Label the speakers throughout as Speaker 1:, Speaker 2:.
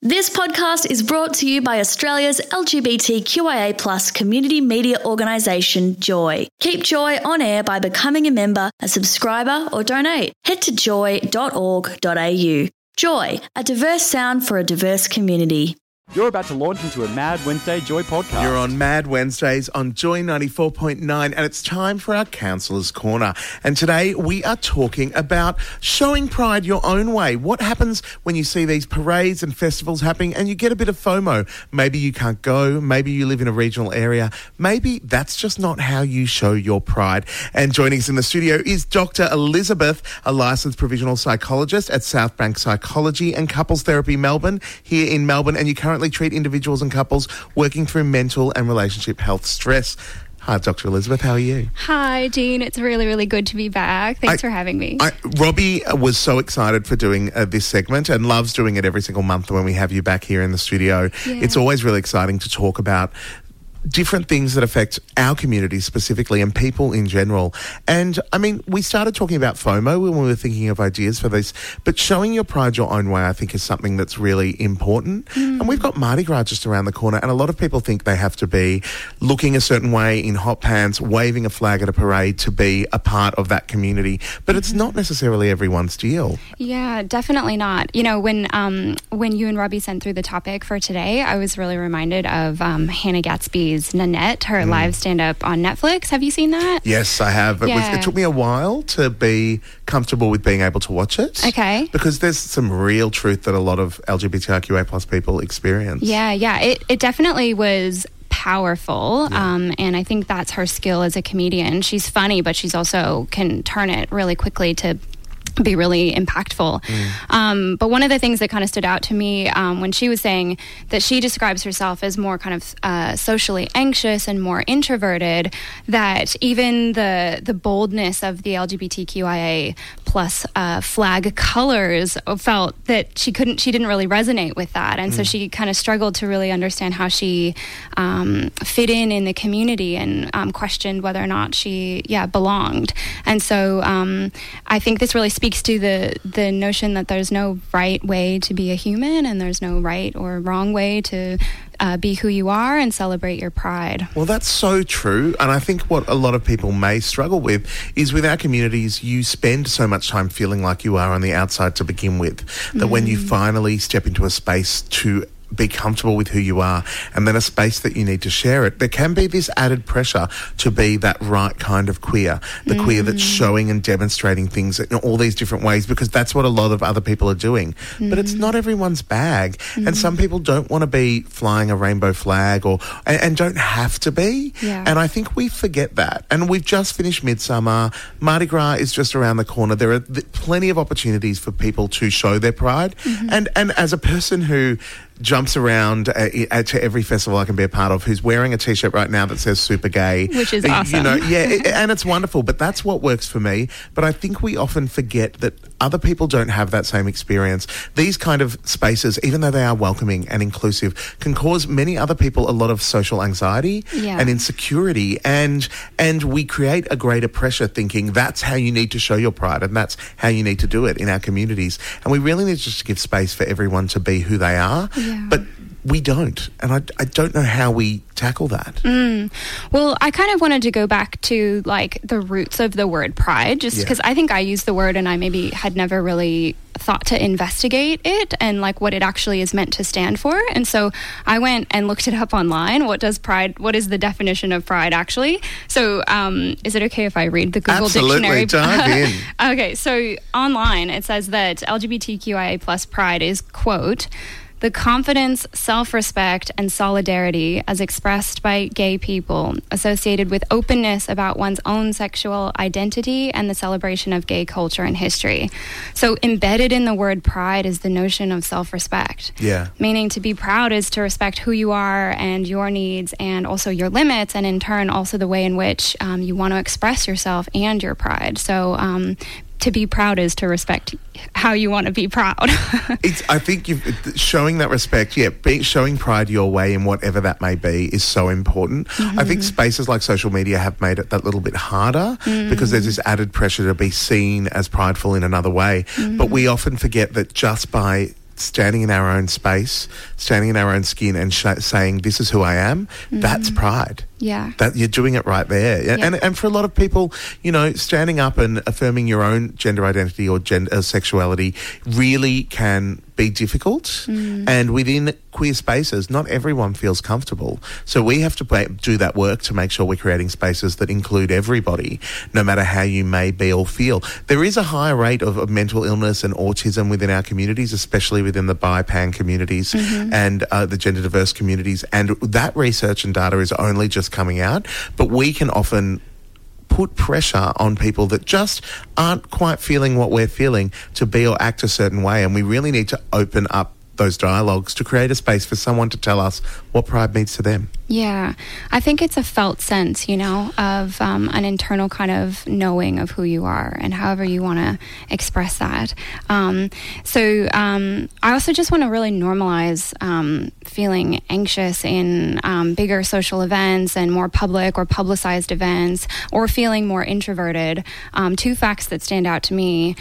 Speaker 1: This podcast is brought to you by Australia's LGBTQIA+ community media organisation, Joy. Keep Joy on air by becoming a member, a subscriber or donate. Head to joy.org.au. Joy, a diverse sound for a diverse community.
Speaker 2: You're about to launch into a Mad Wednesday Joy podcast.
Speaker 3: You're on Mad Wednesdays on Joy 94.9 and it's time for our Counsellor's Corner. And today we are talking about showing pride your own way. What happens when you see these parades and festivals happening and you get a bit of FOMO? Maybe you can't go, maybe you live in a regional area, maybe that's just not how you show your pride. And joining us in the studio is Dr. Elizabeth, a licensed provisional psychologist at Southbank Psychology and Couples Therapy Melbourne, here in Melbourne, and you currently treat individuals and couples working through mental and relationship health stress. Hi, Dr. Elizabeth. How are you?
Speaker 4: Hi, Dean. It's really, really good to be back. Thanks for having me.
Speaker 3: Robbie was so excited for doing this segment and loves doing it every single month when we have you back here in the studio. Yeah. It's always really exciting to talk about different things that affect our community specifically and people in general. And, I mean, we started talking about FOMO when we were thinking of ideas for this, but showing your pride your own way, I think, is something that's really important. And we've got Mardi Gras just around the corner, and a lot of people think they have to be looking a certain way in hot pants, waving a flag at a parade to be a part of that community. But it's not necessarily everyone's deal.
Speaker 4: Yeah, definitely not. You know, when you and Robbie sent through the topic for today, I was really reminded of Hannah Gatsby's Nanette, her live stand-up on Netflix. Have you seen that?
Speaker 3: Yes, I have. It took me a while to be comfortable with being able to watch it.
Speaker 4: Okay.
Speaker 3: Because there's some real truth that a lot of LGBTIQA+ people experience.
Speaker 4: Yeah. It definitely was powerful, and I think that's her skill as a comedian. She's funny, but she's also can turn it really quickly to be really impactful. But one of the things that kind of stood out to me when she was saying that she describes herself as more kind of socially anxious and more introverted, that even the boldness of the LGBTQIA+ flag colors felt that she didn't really resonate with that. And so she kind of struggled to really understand how she fit in the community and questioned whether or not she belonged. And so I think this really speaks to the notion that there's no right way to be a human and there's no right or wrong way to be who you are and celebrate your pride.
Speaker 3: Well, that's so true. And I think what a lot of people may struggle with is with our communities, you spend so much time feeling like you are on the outside to begin with, that when you finally step into a space to be comfortable with who you are and then a space that you need to share it, there can be this added pressure to be that right kind of queer, the queer that's showing and demonstrating things in all these different ways, because that's what a lot of other people are doing. But it's not everyone's bag. And some people don't want to be flying a rainbow flag and don't have to be.
Speaker 4: Yeah.
Speaker 3: And I think we forget that. And we've just finished Midsummer. Mardi Gras is just around the corner. There are plenty of opportunities for people to show their pride. And as a person who jumps around to every festival I can be a part of, who's wearing a T-shirt right now that says super gay.
Speaker 4: Which is awesome.
Speaker 3: And it's wonderful, but that's what works for me. But I think we often forget that other people don't have that same experience. These kind of spaces, even though they are welcoming and inclusive, can cause many other people a lot of social anxiety and insecurity. And we create a greater pressure thinking that's how you need to show your pride and that's how you need to do it in our communities. And we really need just to give space for everyone to be who they are. Yeah. But we don't. And I don't know how we tackle that.
Speaker 4: Well, I kind of wanted to go back to like the roots of the word pride, just because I think I used the word and I maybe had never really thought to investigate it and like what it actually is meant to stand for. And so I went and looked it up online. What is the definition of pride actually? So is it okay if I read the Google Dictionary?
Speaker 3: Dive in.
Speaker 4: Okay, so online it says that LGBTQIA+ pride is, quote, the confidence, self-respect, and solidarity as expressed by gay people, associated with openness about one's own sexual identity and the celebration of gay culture and history. So embedded in the word pride is the notion of self-respect.
Speaker 3: Yeah.
Speaker 4: Meaning to be proud is to respect who you are and your needs and also your limits, and in turn also the way in which you want to express yourself and your pride. So to be proud is to respect how you want to be proud.
Speaker 3: I think showing that respect, showing pride your way in whatever that may be is so important. I think spaces like social media have made it that little bit harder because there's this added pressure to be seen as prideful in another way. But we often forget that just by standing in our own space, standing in our own skin and saying, this is who I am, that's pride.
Speaker 4: Yeah.
Speaker 3: That you're doing it right there.
Speaker 4: Yeah.
Speaker 3: And for a lot of people, standing up and affirming your own gender identity or gender sexuality really can be difficult. And within queer spaces, not everyone feels comfortable. So we have to do that work to make sure we're creating spaces that include everybody, no matter how you may be or feel. There is a higher rate of mental illness and autism within our communities, especially within the bi-pan communities and the gender diverse communities. And that research and data is only just coming out, but we can often put pressure on people that just aren't quite feeling what we're feeling to be or act a certain way, and we really need to open up those dialogues to create a space for someone to tell us what pride means to them.
Speaker 4: Yeah, I think it's a felt sense, of an internal kind of knowing of who you are and however you want to express that. So I also just want to really normalize feeling anxious in bigger social events and more public or publicized events, or feeling more introverted. Two facts that stand out to me: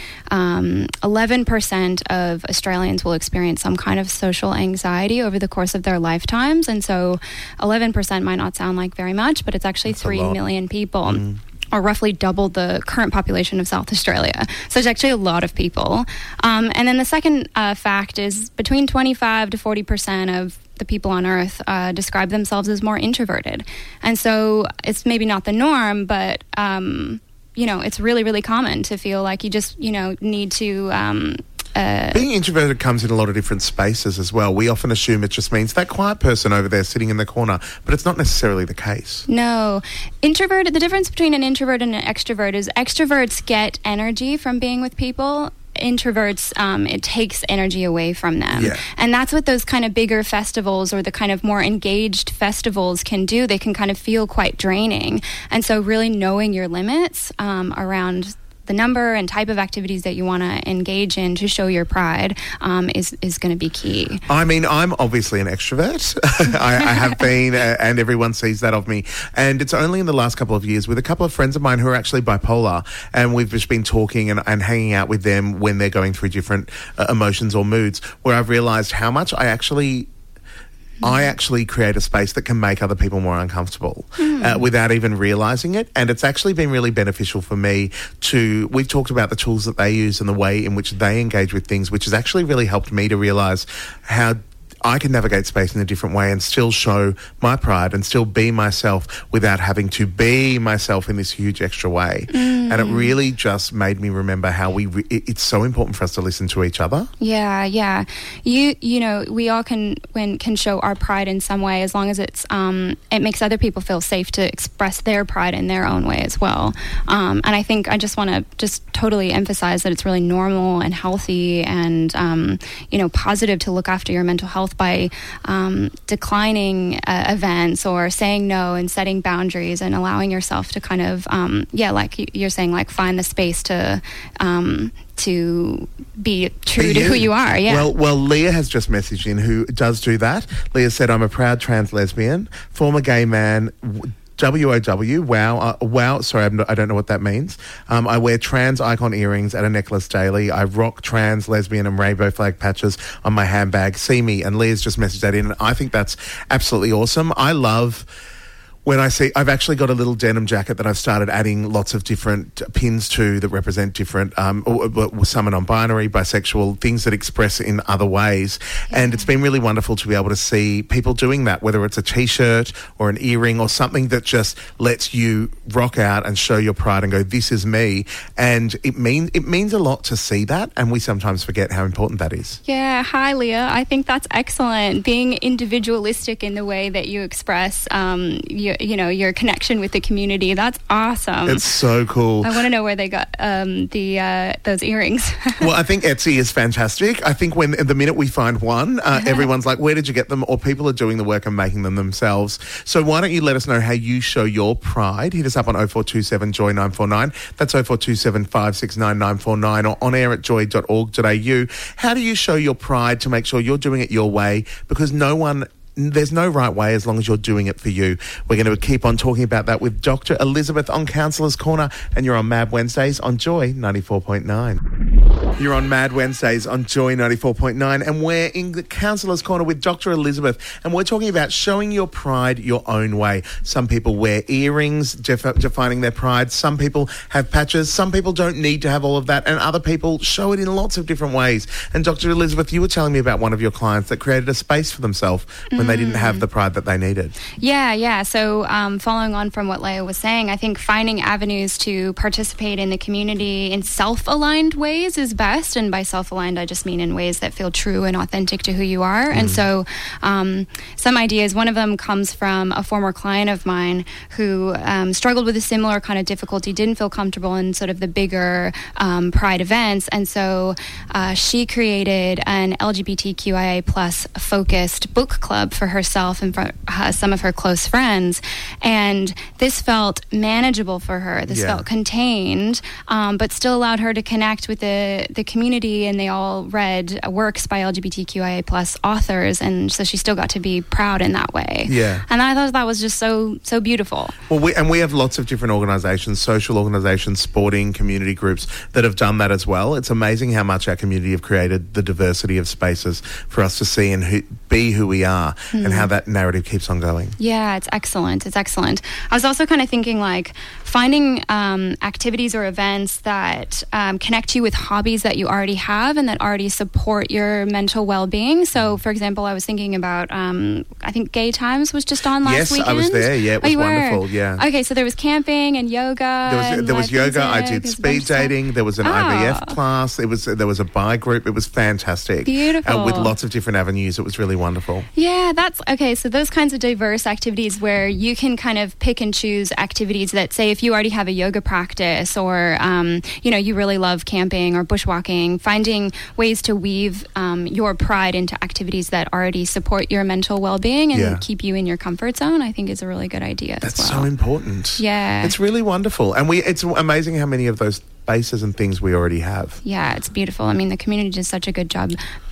Speaker 4: 11% of Australians will experience some kind of social anxiety over the course of their lifetimes, and so 11% might not sound like very much, but it's actually 3 million people. Or roughly double the current population of South Australia. So it's actually a lot of people. And then the second fact is between 25 to 40% of the people on Earth describe themselves as more introverted. And so it's maybe not the norm, but, it's really, really common to feel like you just, need to...
Speaker 3: Being introverted comes in a lot of different spaces as well. We often assume it just means that quiet person over there sitting in the corner, but it's not necessarily the case.
Speaker 4: No. The difference between an introvert and an extrovert is extroverts get energy from being with people. Introverts, it takes energy away from them.
Speaker 3: Yeah.
Speaker 4: And that's what those kind of bigger festivals or the kind of more engaged festivals can do. They can kind of feel quite draining. And so really knowing your limits around the number and type of activities that you want to engage in to show your pride is going to be key.
Speaker 3: I mean, I'm obviously an extrovert. I have been, and everyone sees that of me. And it's only in the last couple of years with a couple of friends of mine who are actually bipolar, and we've just been talking and hanging out with them when they're going through different emotions or moods, where I've realised how much I actually create a space that can make other people more uncomfortable without even realising it. And it's actually been really beneficial for me we've talked about the tools that they use and the way in which they engage with things, which has actually really helped me to realise how I can navigate space in a different way and still show my pride and still be myself without having to be myself in this huge extra way. And it really just made me remember how it's so important for us to listen to each other.
Speaker 4: Yeah. We all can show our pride in some way, as long as it makes other people feel safe to express their pride in their own way as well. And I think I just want to just totally emphasize that it's really normal and healthy and positive to look after your mental health by declining events or saying no and setting boundaries and allowing yourself to kind of like you're saying, like find the space to be true to who you are. Yeah.
Speaker 3: Well, Leah has just messaged in, who does do that. Leah said, "I'm a proud trans lesbian, former gay man." WOW, wow, sorry, I don't know what that means. I wear trans icon earrings and a necklace daily. I rock trans, lesbian and rainbow flag patches on my handbag. See me. And Leah's just messaged that in. And I think that's absolutely awesome. I love when I've actually got a little denim jacket that I've started adding lots of different pins to that represent different, some are non-binary, bisexual, things that express in other ways. Yeah. And it's been really wonderful to be able to see people doing that, whether it's a T-shirt or an earring or something that just lets you rock out and show your pride and go, this is me. And it means a lot to see that, and we sometimes forget how important that is.
Speaker 4: Yeah. Hi, Leah. I think that's excellent. Being individualistic in the way that you express your connection with the community. That's awesome.
Speaker 3: It's so cool.
Speaker 4: I want to know where they got those earrings.
Speaker 3: Well, I think Etsy is fantastic. I think when the minute we find one, everyone's like, where did you get them? Or people are doing the work and making them themselves. So why don't you let us know how you show your pride? Hit us up on 0427 Joy 949. That's 0427 569 949 or on air at joy.org.au. How do you show your pride to make sure you're doing it your way? Because there's no right way as long as you're doing it for you. We're going to keep on talking about that with Dr. Elizabeth on Counsellor's Corner, and you're on Mad Wednesdays on Joy 94.9. You're on Mad Wednesdays on Joy 94.9, and we're in the Counsellor's Corner with Dr. Elizabeth, and we're talking about showing your pride your own way. Some people wear earrings, defining their pride. Some people have patches. Some people don't need to have all of that, and other people show it in lots of different ways. And Dr. Elizabeth, you were telling me about one of your clients that created a space for themselves when they didn't have the pride that they needed.
Speaker 4: Yeah. So following on from what Leah was saying, I think finding avenues to participate in the community in self-aligned ways is best. And by self-aligned, I just mean in ways that feel true and authentic to who you are. And so some ideas, one of them comes from a former client of mine who struggled with a similar kind of difficulty, didn't feel comfortable in sort of the bigger pride events. And so she created an LGBTQIA plus focused book club for herself and for some of her close friends. And this felt manageable for her. This felt contained, but still allowed her to connect with the community, and they all read works by LGBTQIA plus authors, and so she still got to be proud in that way.
Speaker 3: Yeah.
Speaker 4: And I thought that was just so beautiful.
Speaker 3: Well, we have lots of different organisations, social organisations, sporting, community groups that have done that as well. It's amazing how much our community have created the diversity of spaces for us to see and be who we are, and how that narrative keeps on going.
Speaker 4: Yeah, it's excellent. I was also kind of thinking like finding activities or events that connect you with hobbies that you already have and that already support your mental well-being. So, for example, I was thinking about, I think Gay Times was just on last weekend.
Speaker 3: Yes, I was there. Yeah, it was wonderful. Yeah.
Speaker 4: Okay, so there was camping and yoga.
Speaker 3: There was yoga. I did speed dating. There was an IVF class. There was a bi group. It was fantastic.
Speaker 4: Beautiful.
Speaker 3: With lots of different avenues. It was really wonderful.
Speaker 4: Yeah, that's okay. So those kinds of diverse activities where you can kind of pick and choose activities that, say, if you already have a yoga practice or, you really love camping or bushwalking, finding ways to weave your pride into activities that already support your mental well-being and keep you in your comfort zone, I think is a really good idea.
Speaker 3: That's
Speaker 4: as well.
Speaker 3: so important.
Speaker 4: Yeah.
Speaker 3: It's really wonderful. And it's amazing how many of those bases and things we already have.
Speaker 4: Yeah, it's beautiful. I mean, the community does such a good job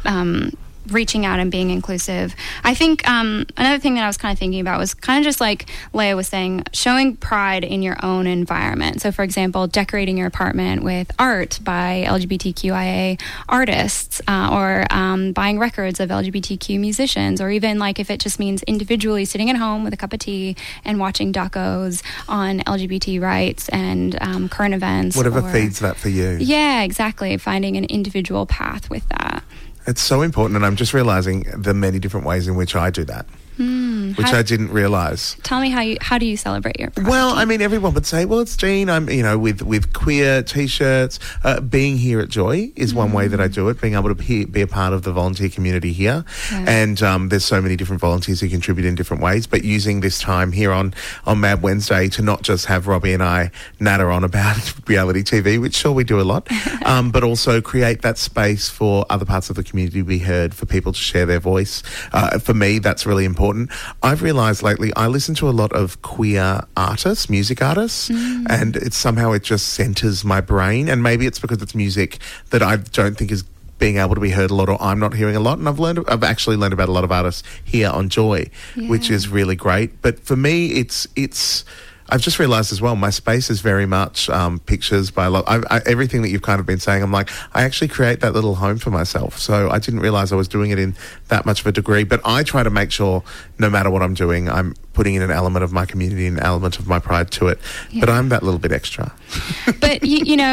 Speaker 4: reaching out and being inclusive. I think another thing that I was kind of thinking about was kind of just like Leah was saying, showing pride in your own environment. So, for example, decorating your apartment with art by LGBTQIA artists or buying records of LGBTQ musicians, or even like if it just means individually sitting at home with a cup of tea and watching docos on LGBT rights and current events.
Speaker 3: Whatever feeds that for you.
Speaker 4: Yeah, exactly. Finding an individual path with that.
Speaker 3: It's so important, and I'm just realising the many different ways in which I do that, which I didn't realise.
Speaker 4: Tell me how do you celebrate your pride?
Speaker 3: Well, I mean, everyone would say, well, it's Jean, I'm, with queer T-shirts. Being here at Joy is one way that I do it, being able to be a part of the volunteer community here. Yeah. And there's so many different volunteers who contribute in different ways, but using this time here on Mad Wednesday to not just have Robbie and I natter on about reality TV, which sure we do a lot, but also create that space for other parts of the community to be heard, for people to share their voice. For me, that's really important. I've realised lately I listen to a lot of queer artists, music artists, and it just centres my brain, and maybe it's because it's music that I don't think is being able to be heard a lot, or I'm not hearing a lot, and I've actually learned about a lot of artists here on Joy, which is really great. But for me, it's I've just realised as well, my space is very much pictures by a lot. Everything that you've kind of been saying, I'm like, I actually create that little home for myself. So I didn't realise I was doing it in that much of a degree. But I try to make sure, no matter what I'm doing, I'm putting in an element of my community, an element of my pride to it. Yeah. But I'm that little bit extra.
Speaker 4: But,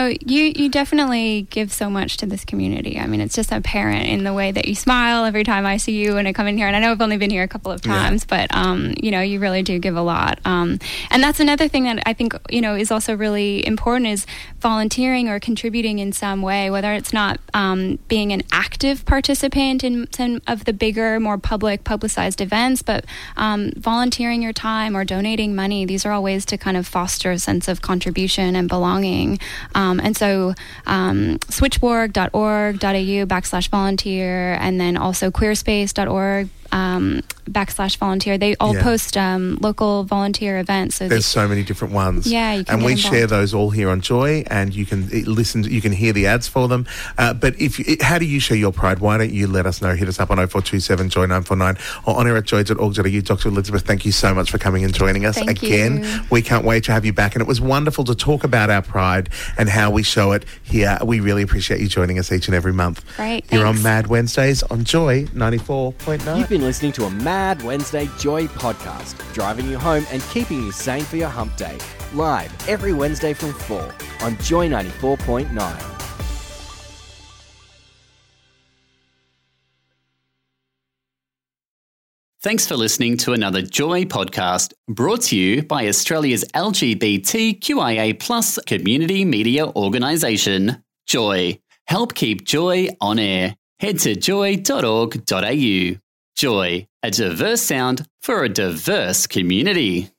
Speaker 4: you definitely give so much to this community. I mean, it's just apparent in the way that you smile every time I see you when I come in here. And I know I've only been here a couple of times, but, you really do give a lot. And that's another thing that I think, is also really important is volunteering or contributing in some way, whether it's not being an active participant in some of the bigger, more publicized events, but volunteering your time or donating money. These are all ways to kind of foster a sense of contribution and belonging. And so switchboard.org.au/volunteer, and then also queerspace.org /volunteer. They all post local volunteer events. So
Speaker 3: there's so many different ones.
Speaker 4: Yeah, you can
Speaker 3: and
Speaker 4: get
Speaker 3: we
Speaker 4: involved.
Speaker 3: share those all here on Joy, and you can listen. You can hear the ads for them. But how do you show your pride? Why don't you let us know? Hit us up on 0427 Joy 949 or on air at joy.org.au. Dr. Elizabeth, thank you so much for coming and joining us
Speaker 4: Thank
Speaker 3: again.
Speaker 4: you.
Speaker 3: We can't wait to have you back, and it was wonderful to talk about our pride and how we show it here. We really appreciate you joining us each and every month.
Speaker 4: Right,
Speaker 3: You're on
Speaker 4: thanks.
Speaker 3: Mad Wednesdays on Joy 94.9.
Speaker 2: You've been listening to a Mad Wednesday Joy podcast, driving you home and keeping you sane for your hump day. Live every Wednesday from 4 on Joy 94.9.
Speaker 5: Thanks for listening to another Joy podcast brought to you by Australia's LGBTQIA+ community media organisation, Joy. Help keep Joy on air. Head to joy.org.au. Joy, a diverse sound for a diverse community.